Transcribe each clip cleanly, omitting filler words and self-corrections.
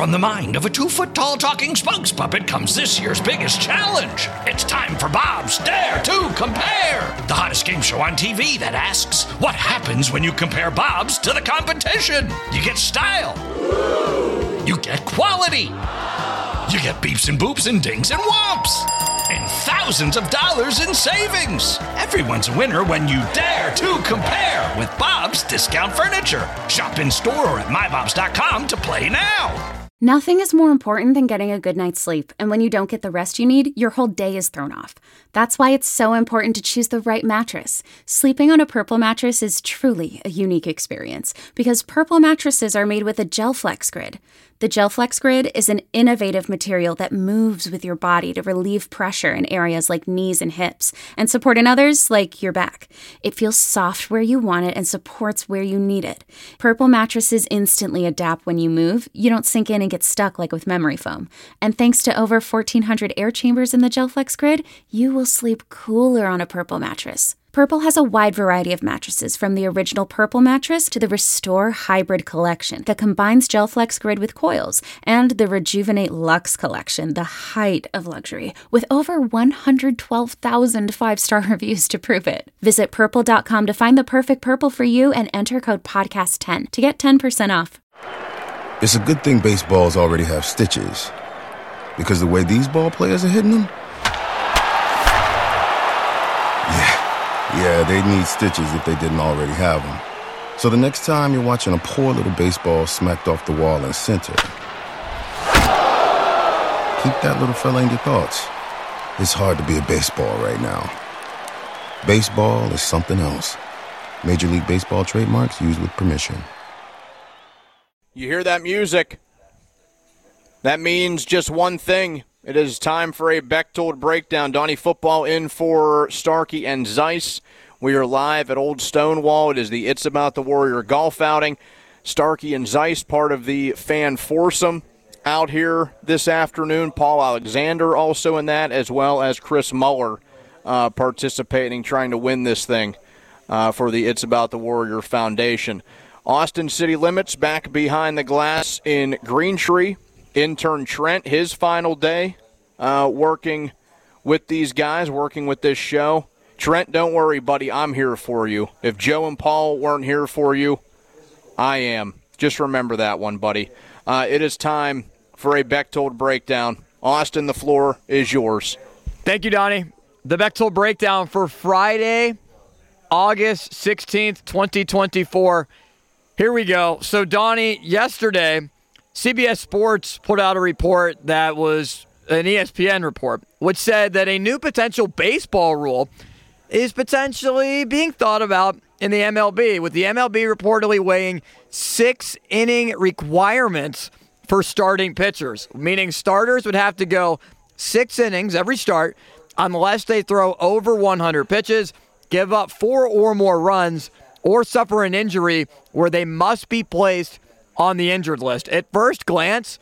From the mind of a 2-foot-tall talking spokes puppet comes this year's biggest challenge. It's time for Bob's Dare to Compare, the hottest game show on TV that asks, what happens when you compare Bobs to the competition? You get style. You get quality. You get beeps and boops and dings and whomps. And thousands of dollars in savings. Everyone's a winner when you dare to compare with Bob's Discount Furniture. Shop in store or at mybobs.com to play now. Nothing is more important than getting a good night's sleep, and when you don't get the rest you need, your whole day is thrown off. That's why it's so important to choose the right mattress. Sleeping on a Purple mattress is truly a unique experience, because Purple mattresses are made with a GelFlex Grid. The GelFlex Grid is an innovative material that moves with your body to relieve pressure in areas like knees and hips, and support in others like your back. It feels soft where you want it and supports where you need it. Purple mattresses instantly adapt when you move. You don't sink in and get stuck like with memory foam. And thanks to over 1,400 air chambers in the GelFlex Grid, you will sleep cooler on a Purple mattress. Purple has a wide variety of mattresses, from the original Purple mattress to the Restore Hybrid collection that combines GelFlex Grid with coils, and the Rejuvenate Luxe collection, the height of luxury, with over 112,000 five-star reviews to prove it. Visit Purple.com to find the perfect Purple for you and enter code PODCAST10 to get 10% off. It's a good thing baseballs already have stitches, because the way these ball players are hitting them, yeah, they need stitches if they didn't already have them. So the next time you're watching a poor little baseball smacked off the wall in center, keep that little fella in your thoughts. It's hard to be a baseball right now. Baseball is something else. Major League Baseball trademarks used with permission. You hear that music? That means just one thing. It is time for a Bechtold Breakdown. Donnie Football in for Starkey and Zeiss. We are live at Old Stonewall. It is the It's About the Warrior golf outing. Starkey and Zeiss, part of the fan foursome out here this afternoon. Paul Alexander also in that, as well as Chris Muller participating, trying to win this thing for the It's About the Warrior Foundation. Austin City Limits back behind the glass in Greentree. Intern Trent, his final day working with these guys, working with this show. Trent, don't worry, buddy. I'm here for you. If Joe and Paul weren't here for you, I am. Just remember that one, buddy. It is time for a Bechtold Breakdown. Austin, the floor is yours. Thank you, Donnie. The Bechtold Breakdown for Friday, August 16th, 2024. Here we go. So, Donnie, yesterday, CBS Sports put out a report that was an ESPN report, which said that a new potential baseball rule is potentially being thought about in the MLB, with the MLB reportedly weighing 6-inning requirements for starting pitchers, meaning starters would have to go 6 innings every start unless they throw over 100 pitches, give up 4 or more runs, or suffer an injury where they must be placed on the injured list. At first glance,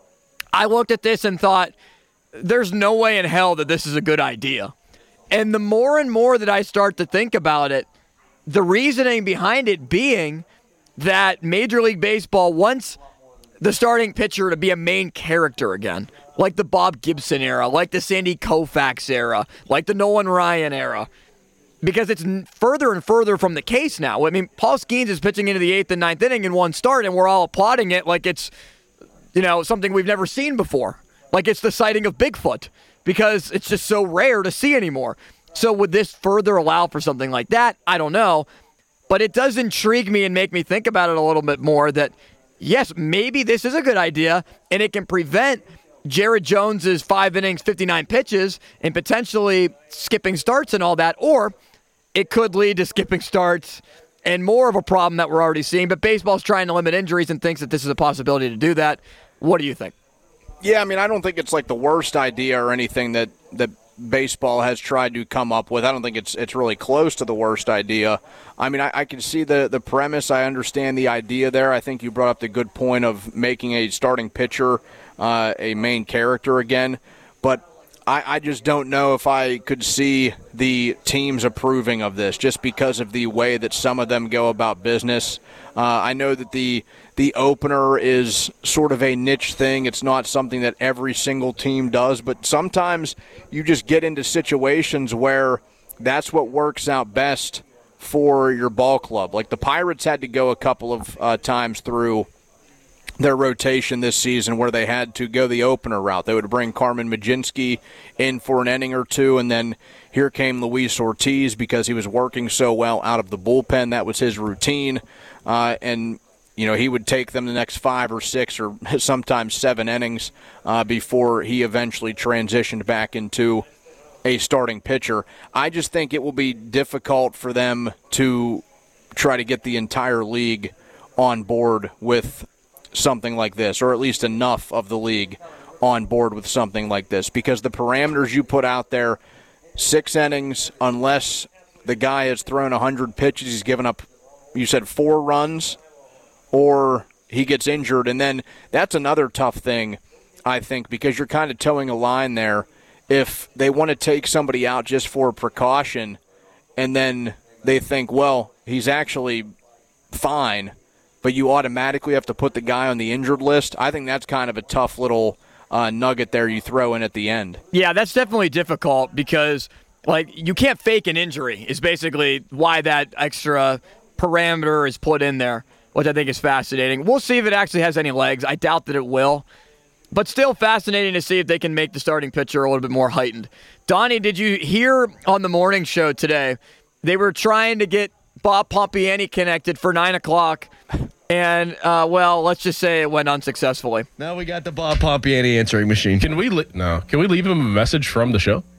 I looked at this and thought, there's no way in hell that this is a good idea. And the more and more that I start to think about it, the reasoning behind it being that Major League Baseball wants the starting pitcher to be a main character again, like the Bob Gibson era, like the Sandy Koufax era, like the Nolan Ryan era. Because it's further and further from the case now. I mean, Paul Skeens is pitching into the 8th and 9th inning in one start, and we're all applauding it like it's, something we've never seen before. Like it's the sighting of Bigfoot, because it's just so rare to see anymore. So would this further allow for something like that? I don't know. But it does intrigue me and make me think about it a little bit more that, yes, maybe this is a good idea, and it can prevent Jared Jones's 5 innings, 59 pitches, and potentially skipping starts and all that, or it could lead to skipping starts and more of a problem that we're already seeing. But baseball's trying to limit injuries and thinks that this is a possibility to do that. What do you think? Yeah, I mean, I don't think it's like the worst idea or anything that baseball has tried to come up with. I don't think it's really close to the worst idea. I mean, I can see the premise. I understand the idea there. I think you brought up the good point of making a starting pitcher a main character again. But I just don't know if I could see the teams approving of this just because of the way that some of them go about business. I know that the the opener is sort of a niche thing. It's not something that every single team does, but sometimes you just get into situations where that's what works out best for your ball club. Like the Pirates had to go a couple of times through their rotation this season where they had to go the opener route. They would bring Carmen Majinski in for an inning or two, and then here came Luis Ortiz because he was working so well out of the bullpen. That was his routine, and he would take them the next 5 or 6 or sometimes 7 innings before he eventually transitioned back into a starting pitcher. I just think it will be difficult for them to try to get the entire league on board with something like this, or at least enough of the league on board with something like this, because the parameters you put out there, 6 innings, unless the guy has thrown 100 pitches, he's given up, you said 4 runs, or he gets injured, and then that's another tough thing, I think, because you're kind of towing a line there. If they want to take somebody out just for precaution, and then they think, well, he's actually fine, but you automatically have to put the guy on the injured list, I think that's kind of a tough little nugget there you throw in at the end. Yeah, that's definitely difficult because, you can't fake an injury is basically why that extra parameter is put in there, which I think is fascinating. We'll see if it actually has any legs. I doubt that it will. But still fascinating to see if they can make the starting pitcher a little bit more heightened. Donnie, did you hear on the morning show today, they were trying to get Bob Pompiani connected for 9 o'clock, and, let's just say it went unsuccessfully. Now we got the Bob Pompiani answering machine. Can we leave him a message from the show?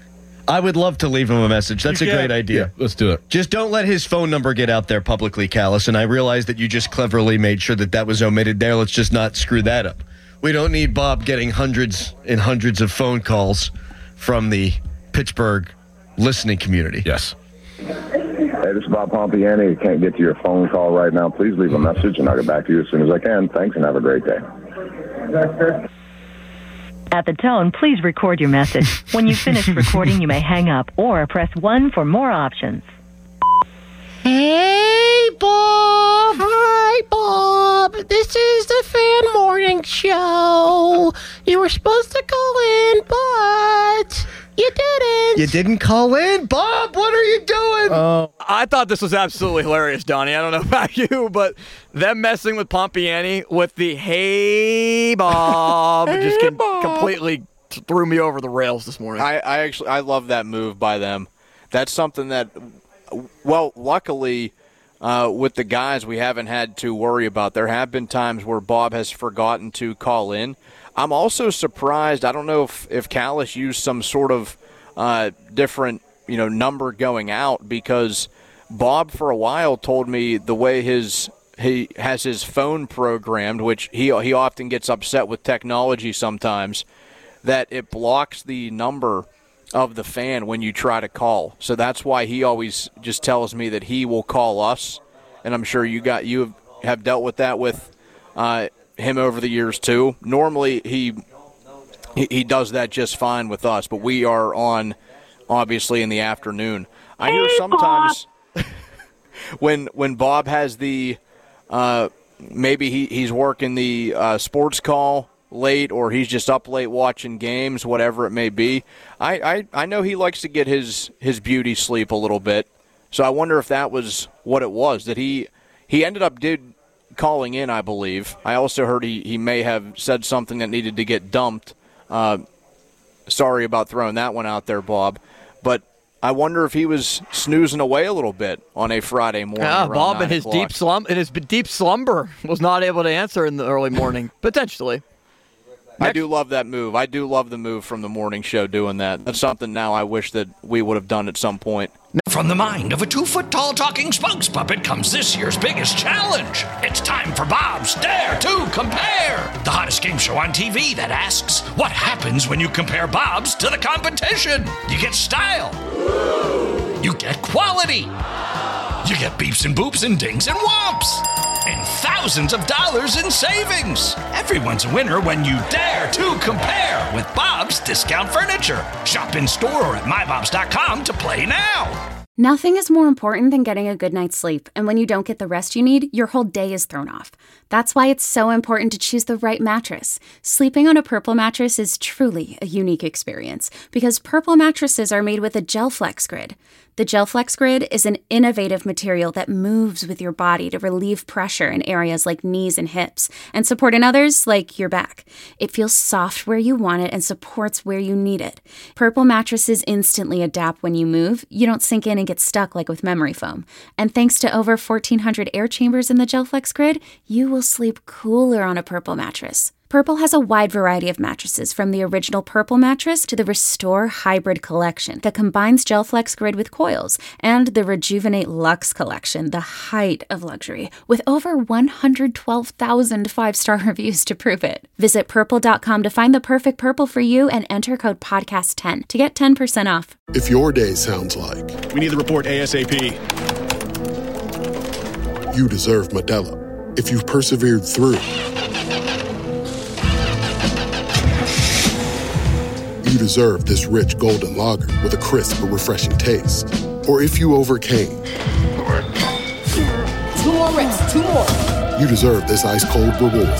I would love to leave him a message. That's a great idea. Yeah, let's do it. Just don't let his phone number get out there publicly, Callis, and I realize that you just cleverly made sure that was omitted there. Let's just not screw that up. We don't need Bob getting hundreds and hundreds of phone calls from the Pittsburgh listening community. Yes. Hey, this is Bob Pompiani. I can't get to your phone call right now. Please leave a message, and I'll get back to you as soon as I can. Thanks, and have a great day. At the tone, please record your message. When you finish recording, you may hang up or press 1 for more options. Hey, Bob. Hi, Bob. This is the Fan Morning Show. You were supposed to call in, but you didn't. You didn't call in? Bob, what are you doing? I thought this was absolutely hilarious, Donnie. I don't know about you, but them messing with Pompiani with the hey, Bob, just completely threw me over the rails this morning. I love that move by them. That's something that, luckily, with the guys, we haven't had to worry about. There have been times where Bob has forgotten to call in. I'm also surprised. I don't know if Callis used some sort of different number going out, because Bob for a while told me the way he has his phone programmed, which he often gets upset with technology sometimes, that it blocks the number of the fan when you try to call. So that's why he always just tells me that he will call us, and I'm sure you have dealt with that with him over the years too. Normally he does that just fine with us, but we are on obviously in the afternoon. I hear sometimes when Bob has the maybe he's working the sports call late, or he's just up late watching games, whatever it may be. I know he likes to get his beauty sleep a little bit, so I wonder if that was what it was, that he ended up calling in, I believe. I also heard he may have said something that needed to get dumped. Sorry about throwing that one out there, Bob. But I wonder if he was snoozing away a little bit on a Friday morning. Bob in his deep slumber was not able to answer in the early morning, potentially. I do love that move. I do love the move from the morning show doing that. That's something now I wish that we would have done at some point. From the mind of a 2-foot-tall talking spokes puppet comes this year's biggest challenge. It's time for Bob's Dare to Compare, the hottest game show on TV that asks, what happens when you compare Bob's to the competition? You get style. You get quality. You get beeps and boops and dings and whomps. And thousands of dollars in savings. Everyone's a winner when you dare to compare with Bob's Discount Furniture. Shop in store or at mybobs.com to play now. Nothing is more important than getting a good night's sleep, and when you don't get the rest you need, your whole day is thrown off. That's why it's so important to choose the right mattress. Sleeping on a Purple mattress is truly a unique experience because Purple mattresses are made with a GelFlex Grid. The GelFlex Grid is an innovative material that moves with your body to relieve pressure in areas like knees and hips and support in others like your back. It feels soft where you want it and supports where you need it. Purple mattresses instantly adapt when you move. You don't sink in and get stuck like with memory foam. And thanks to over 1,400 air chambers in the GelFlex Grid, you will sleep cooler on a Purple mattress. Purple has a wide variety of mattresses, from the original Purple mattress to the Restore Hybrid collection that combines GelFlex Grid with coils, and the Rejuvenate Luxe collection, the height of luxury, with over 112,000 five-star reviews to prove it. Visit Purple.com to find the perfect Purple for you and enter code PODCAST10 to get 10% off. If your day sounds like, we need the report ASAP, you deserve Modelo. If you've persevered through, you deserve this rich golden lager with a crisp but refreshing taste. Or if you overcame. 2 more reps, 2 more. You deserve this ice-cold reward.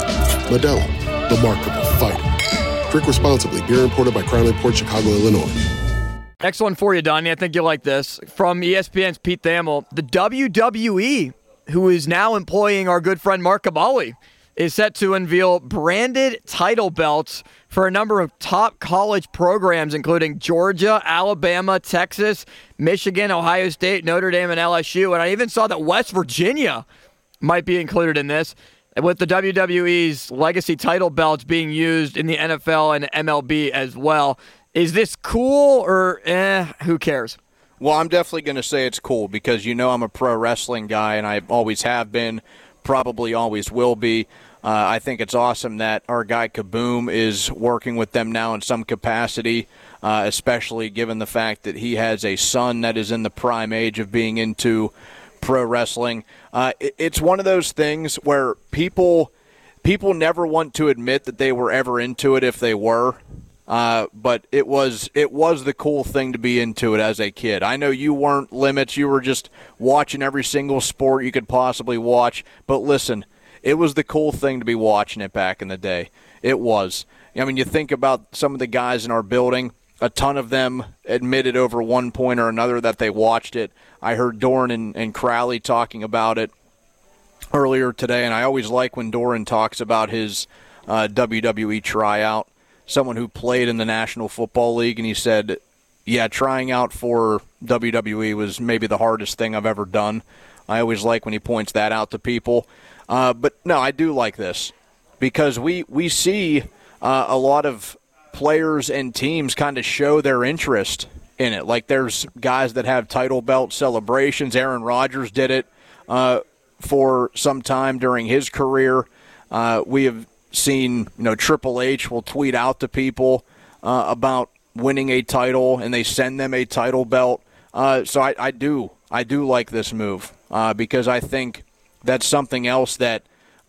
Modelo, the Remarkable Fighter. Drink responsibly. Beer imported by Crown Port Chicago, Illinois. Next one for you, Donnie. I think you'll like this. From ESPN's Pete Thamel, the WWE, who is now employing our good friend Mark Kaboly, is set to unveil branded title belts for a number of top college programs, including Georgia, Alabama, Texas, Michigan, Ohio State, Notre Dame, and LSU. And I even saw that West Virginia might be included in this, with the WWE's legacy title belts being used in the NFL and MLB as well. Is this cool or who cares? Well, I'm definitely going to say it's cool because I'm a pro wrestling guy, and I always have been, probably always will be. I think it's awesome that our guy Kaboom is working with them now in some capacity, especially given the fact that he has a son that is in the prime age of being into pro wrestling. It's one of those things where people never want to admit that they were ever into it if they were. But it was the cool thing to be into it as a kid. I know you weren't limits. You were just watching every single sport you could possibly watch. But listen, it was the cool thing to be watching it back in the day. It was. I mean, you think about some of the guys in our building, a ton of them admitted over one point or another that they watched it. I heard Doran and Crowley talking about it earlier today, and I always like when Doran talks about his WWE tryout. Someone who played in the National Football League, and he said, yeah, trying out for WWE was maybe the hardest thing I've ever done. I always like when he points that out to people. But, no, I do like this because we see a lot of players and teams kind of show their interest in it. Like there's guys that have title belt celebrations. Aaron Rodgers did it for some time during his career. We have seen, Triple H will tweet out to people about winning a title, and they send them a title belt. So I do like this move because I think that's something else that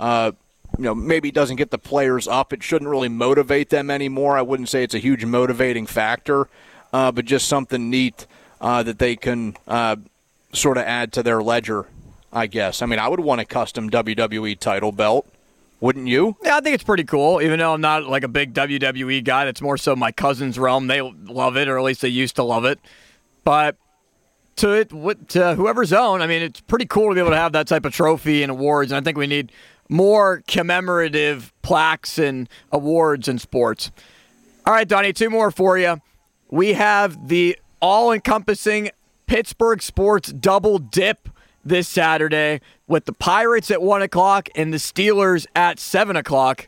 maybe doesn't get the players up. It shouldn't really motivate them anymore. I wouldn't say it's a huge motivating factor, but just something neat that they can sort of add to their ledger, I guess. I mean, I would want a custom WWE title belt. Wouldn't you? Yeah, I think it's pretty cool, even though I'm not like a big WWE guy. That's more so my cousin's realm. They love it, or at least they used to love it. But to whoever's own, I mean, it's pretty cool to be able to have that type of trophy and awards, and I think we need more commemorative plaques and awards in sports. All right, Donnie, 2 more for you. We have the all-encompassing Pittsburgh sports double dip this Saturday with the Pirates at 1 o'clock and the Steelers at 7 o'clock.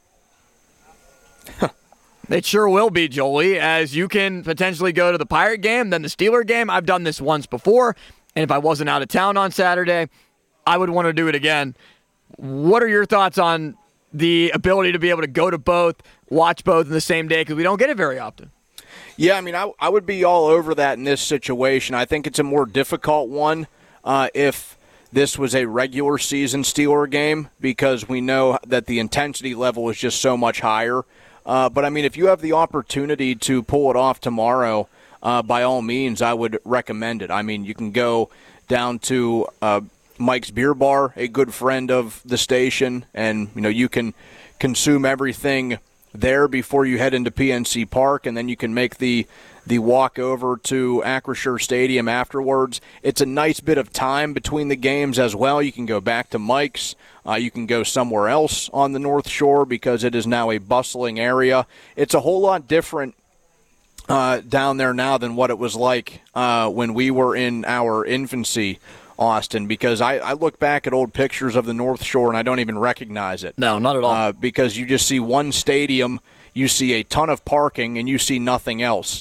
It sure will be, Jolie, as you can potentially go to the Pirate game, then the Steeler game. I've done this once before, and if I wasn't out of town on Saturday, I would want to do it again. What are your thoughts on the ability to be able to go to both, watch both in the same day, because we don't get it very often? Yeah, I mean, I would be all over that in this situation. I think it's a more difficult one if this was a regular season Steeler game, because we know that the intensity level is just so much higher. But, I mean, if you have the opportunity to pull it off tomorrow, by all means, I would recommend it. I mean, you can go down to Mike's Beer Bar, a good friend of the station, and you can consume everything there before you head into PNC Park, and then you can make the walk over to Acrisure Stadium afterwards. It's a nice bit of time between the games as well. You can go back to Mike's. You can go somewhere else on the North Shore because it is now a bustling area. It's a whole lot different down there now than what it was like when we were in our infancy, Austin, because I look back at old pictures of the North Shore and I don't even recognize it. No, not at all. Because you just see one stadium, you see a ton of parking, and you see nothing else.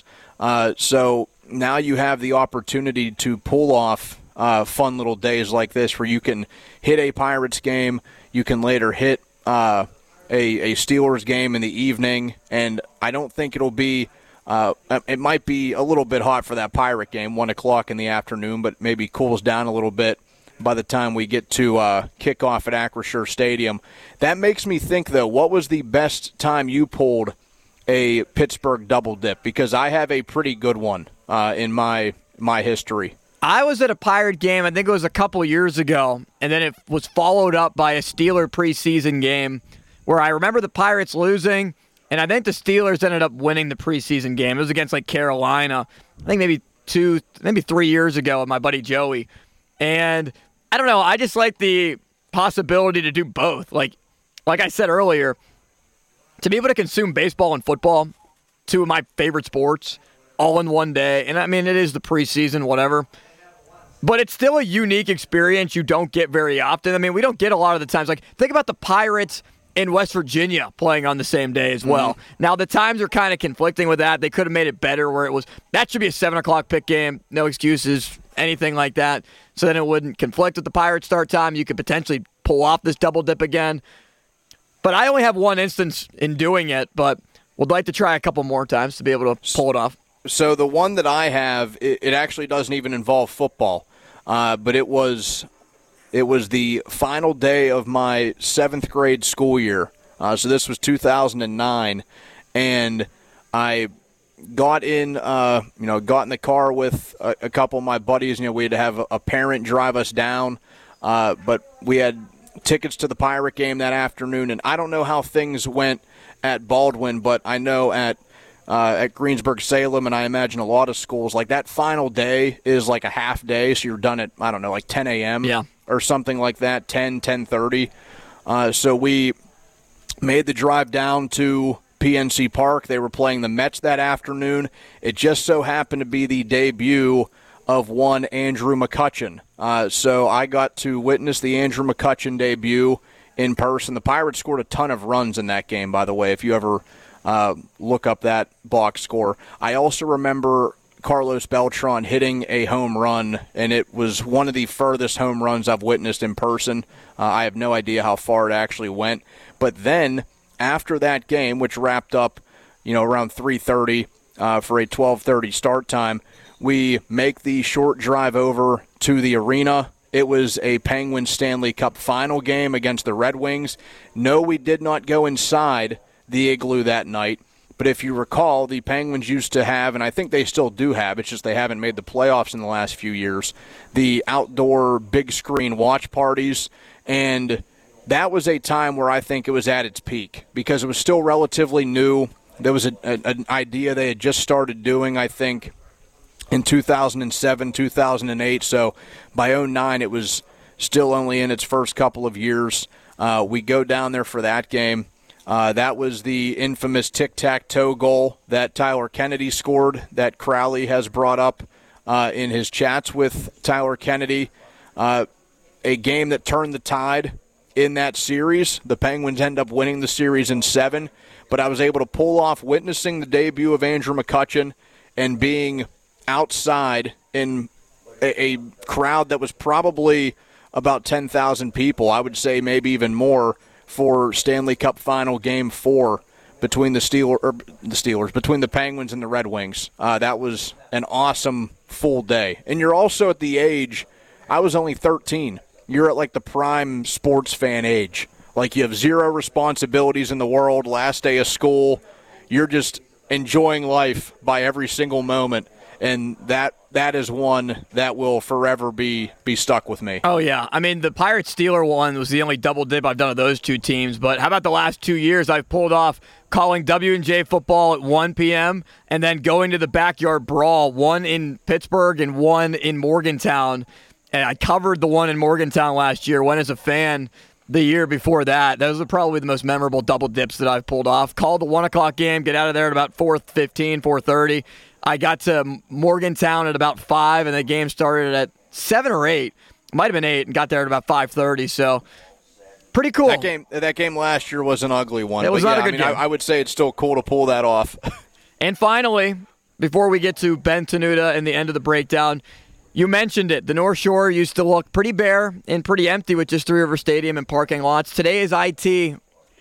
So now you have the opportunity to pull off fun little days like this where you can hit a Pirates game, you can later hit a Steelers game in the evening, and I don't think it'll be it might be a little bit hot for that Pirate game, 1 o'clock in the afternoon, but maybe cools down a little bit by the time we get to kickoff at Acrisure Stadium. That makes me think, though, what was the best time you pulled a Pittsburgh double dip? Because I have a pretty good one in my history. I was at a Pirate game, I think it was a couple years ago, and then it was followed up by a Steeler preseason game where I remember the Pirates losing, and I think the Steelers ended up winning the preseason game. It was against Carolina, I think maybe 3 years ago with my buddy Joey. And I don't know, I just like the possibility to do both. Like I said earlier, to be able to consume baseball and football, two of my favorite sports, all in one day. And I mean, it is the preseason, whatever. But it's still a unique experience you don't get very often. I mean, we don't get a lot of the times. Think about the Pirates in West Virginia playing on the same day as well. Mm-hmm. Now, the times are kind of conflicting with that. They could have made it better where it was, that should be a 7 o'clock pick game, no excuses, anything like that. So then it wouldn't conflict with the Pirates start time. You could potentially pull off this double dip again. But I only have one instance in doing it, but would like to try a couple more times to be able to pull it off. So the one that I have, it actually doesn't even involve football, but it was the final day of my 7th grade school year. So this was 2009, and I got in the car with a couple of my buddies. We had to have a parent drive us down, but we had tickets to the Pirate game that afternoon, and I don't know how things went at Baldwin, but I know at Greensburg-Salem, and I imagine a lot of schools, that final day is a half day, so you're done at, 10 a.m. Or something like that, 10:30. So we made the drive down to PNC Park. They were playing the Mets that afternoon. It just so happened to be the debut of one Andrew McCutchen. So I got to witness the Andrew McCutchen debut in person. The Pirates scored a ton of runs in that game, by the way, if you ever look up that box score. I also remember Carlos Beltran hitting a home run, and it was one of the furthest home runs I've witnessed in person. I have no idea how far it actually went. But then, after that game, which wrapped up, around 3:30 for a 12:30 start time, we make the short drive over to the arena. It was a Penguins Stanley Cup final game against the Red Wings. No, we did not go inside the Igloo that night. But if you recall, the Penguins used to have, and I think they still do have, it's just they haven't made the playoffs in the last few years, the outdoor big screen watch parties. And that was a time where I think it was at its peak because it was still relatively new. There was an idea they had just started doing, I think, in 2007, 2008. So by 2009, it was still only in its first couple of years. We go down there for that game. That was the infamous tic-tac-toe goal that Tyler Kennedy scored that Crowley has brought up in his chats with Tyler Kennedy. A game that turned the tide in that series. The Penguins end up winning the series in 7, but I was able to pull off witnessing the debut of Andrew McCutchen and being outside in a crowd that was probably about 10,000 people. I would say maybe even more for Stanley Cup Final Game 4 between between the Penguins and the Red Wings. That was an awesome full day. And you're also at the age, I was only 13. You're at the prime sports fan age. You have zero responsibilities in the world, last day of school. You're just enjoying life by every single moment. and that is one that will forever be stuck with me. Oh, yeah. I mean, the Pirates-Steeler one was the only double dip I've done of those two teams, but how about the last 2 years I've pulled off calling W&J football at 1 p.m. and then going to the backyard brawl, one in Pittsburgh and one in Morgantown, and I covered the one in Morgantown last year, went as a fan the year before that. Those are probably the most memorable double dips that I've pulled off. Called the 1 o'clock game, get out of there at about 4:15, 4:30. I got to Morgantown at about 5, and the game started at 7 or 8. Might have been 8, and got there at about 5:30. So, pretty cool. That game last year was an ugly one. It was not a good game. I would say it's still cool to pull that off. And finally, before we get to Ben Tenuta and the end of the breakdown, you mentioned it. The North Shore used to look pretty bare and pretty empty with just Three River Stadium and parking lots. Today is IT.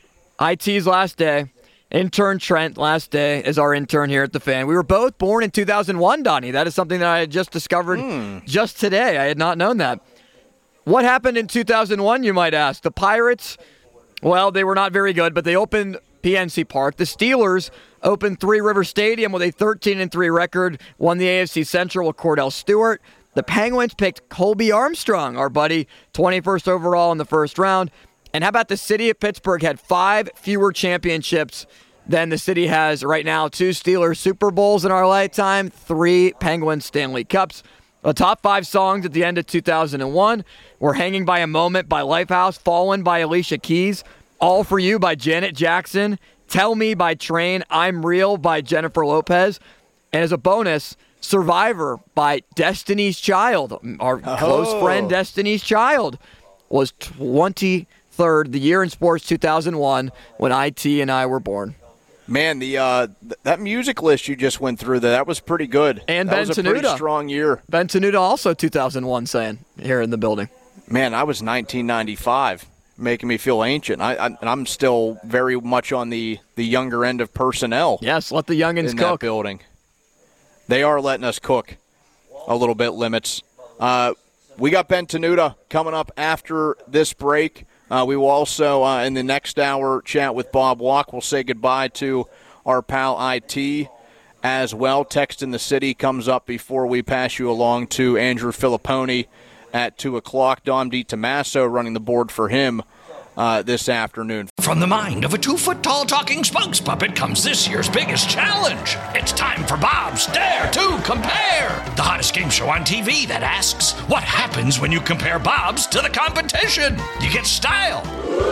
IT's last day. Intern Trent, last day, is our intern here at The Fan. We were both born in 2001, Donnie. That is something that I had just discovered just today. I had not known that. What happened in 2001, you might ask? The Pirates, well, they were not very good, but they opened PNC Park. The Steelers opened Three River Stadium with a 13-3 record, won the AFC Central with Cordell Stewart. The Penguins picked Colby Armstrong, our buddy, 21st overall in the first round. And how about the city of Pittsburgh had 5 fewer championships than the city has right now? 2 Steelers Super Bowls in our lifetime, 3 Penguins Stanley Cups. The top 5 songs at the end of 2001 were Hanging by a Moment by Lifehouse, Fallen by Alicia Keys, All for You by Janet Jackson, Tell Me by Train, I'm Real by Jennifer Lopez, and as a bonus, Survivor by Destiny's Child. Our close friend Destiny's Child was 23rd, the year in sports 2001, when IT and I were born. Man, that music list you just went through, that was pretty good. And that Ben was a Tenuta. pretty strong year. Ben Tenuta also 2001 saying here in the building. Man, I was 1995, making me feel ancient. I'm still very much on the younger end of personnel. Yes, let the youngins in cook. That building. They are letting us cook a little bit, Limits. We got Ben Tenuta coming up after this break. We will also, in the next hour, chat with Bob Walk. We'll say goodbye to our pal IT as well. Text in the City comes up before we pass you along to Andrew Filipponi at 2 o'clock. Dom DiTommaso running the board for him this afternoon. From the mind of a 2-foot-tall talking spokes puppet comes this year's biggest challenge. It's time for Bob's Dare to Compare, the hottest game show on TV that asks, what happens when you compare Bob's to the competition? You get style.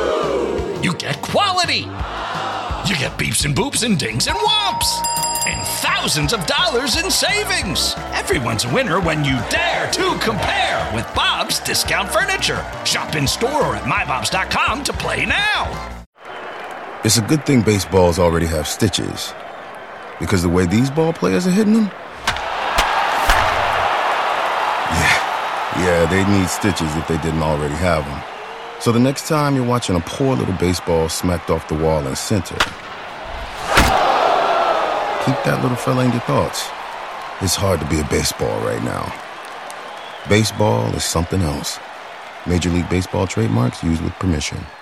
You get quality. You get beeps and boops and dings and whomps. And thousands of dollars in savings. Everyone's a winner when you dare to compare with Bob's Discount Furniture. Shop in store or at mybobs.com to play now. It's a good thing baseballs already have stitches, because the way these ball players are hitting them, yeah, they'd need stitches if they didn't already have them. So the next time you're watching a poor little baseball smacked off the wall in center, keep that little fella in your thoughts. It's hard to be a baseball right now. Baseball is something else. Major League Baseball trademarks used with permission.